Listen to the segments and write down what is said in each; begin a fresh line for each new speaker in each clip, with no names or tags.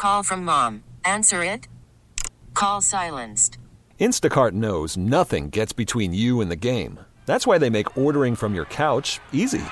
call from mom. Answer it. Call silenced.
Instacart knows nothing gets between you and the game. That's why they make ordering from your couch easy.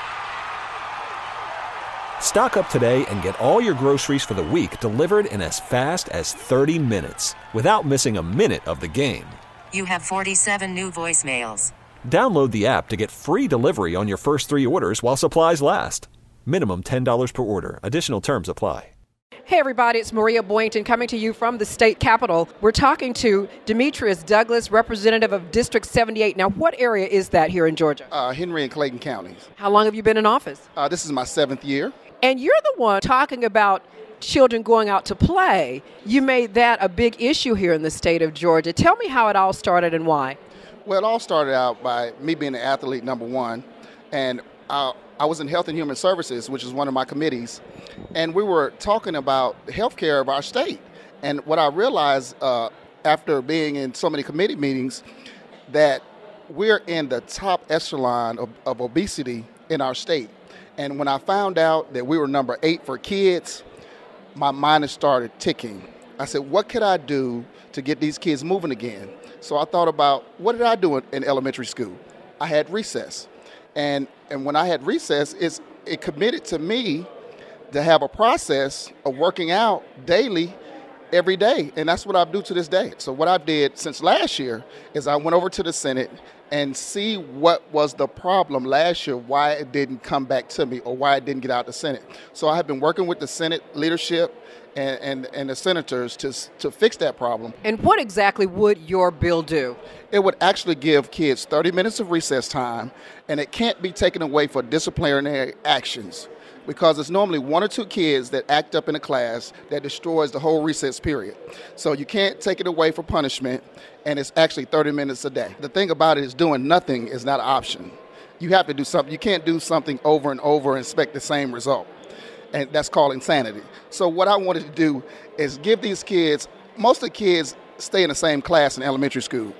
Stock up today and get all your groceries for the week delivered in as fast as 30 minutes without missing a minute of the game.
You have 47 new voicemails.
Download the app to get free delivery on your first 3 orders while supplies last. Minimum $10 per order. Additional terms apply.
Hey everybody, it's Maria Boynton coming to you from the state capitol. We're talking to Demetrius Douglas, representative of District 78. Now, what area is that here in Georgia?
Henry and Clayton counties.
How long have you been in office?
This is my 7th year.
And you're the one talking about children going out to play. You made that a big issue here in the state of Georgia. Tell me how it all started and why.
Well, it all started out by me being an athlete, number one, and I was in Health and Human Services, which is one of my committees, and we were talking about health care of our state. And what I realized after being in so many committee meetings, that we're in the top echelon of obesity in our state. And when I found out that we were number 8 for kids, my mind started ticking. I said, what could I do to get these kids moving again? So I thought about, what did I do in elementary school? I had recess. And when I had recess, it committed to me to have a process of working out daily every day. And that's what I do to this day. So what I did since last year is I went over to the Senate and see what was the problem last year, why it didn't come back to me or why it didn't get out the Senate. So I have been working with the Senate leadership and the senators to fix that problem.
And what exactly would your bill do?
It would actually give kids 30 minutes of recess time, and it can't be taken away for disciplinary actions, because it's normally 1 or 2 kids that act up in a class that destroys the whole recess period. So you can't take it away for punishment, and it's actually 30 minutes a day. The thing about it is doing nothing is not an option. You have to do something. You can't do something over and over and expect the same result, and that's called insanity. So what I wanted to do is give these kids, most of the kids stay in the same class in elementary school.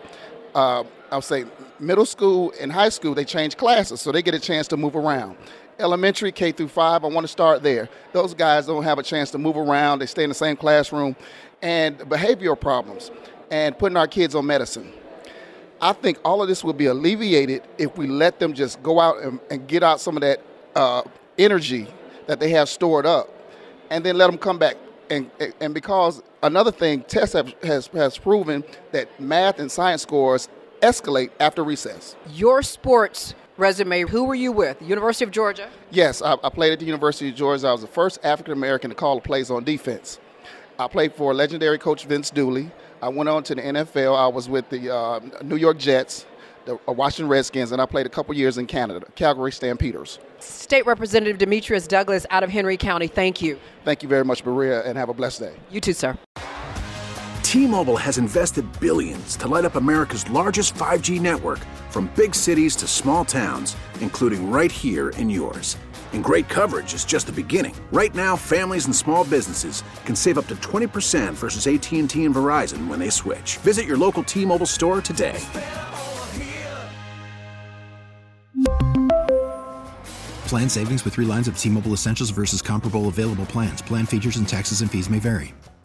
I'll say middle school and high school, they change classes, so they get a chance to move around. Elementary, K through 5, I want to start there. Those guys don't have a chance to move around. They stay in the same classroom. And behavioral problems and putting our kids on medicine. I think all of this will be alleviated if we let them just go out and get out some of that energy that they have stored up, and then let them come back. And because another thing, tests has proven that math and science scores escalate after recess.
Your sports resume, who were you with? University of Georgia?
Yes, I played at the University of Georgia. I was the first African-American to call the plays on defense. I played for legendary coach Vince Dooley. I went on to the NFL. I was with the New York Jets, the Washington Redskins, and I played a couple years in Canada, Calgary Stampeders.
State Representative Demetrius Douglas out of Henry County, thank you.
Thank you very much, Maria, and have a blessed day.
You too, sir.
T-Mobile has invested billions to light up America's largest 5G network, from big cities to small towns, including right here in yours. And great coverage is just the beginning. Right now, families and small businesses can save up to 20% versus AT&T and Verizon when they switch. Visit your local T-Mobile store today.
Plan savings with 3 lines of T-Mobile Essentials versus comparable available plans. Plan features and taxes and fees may vary.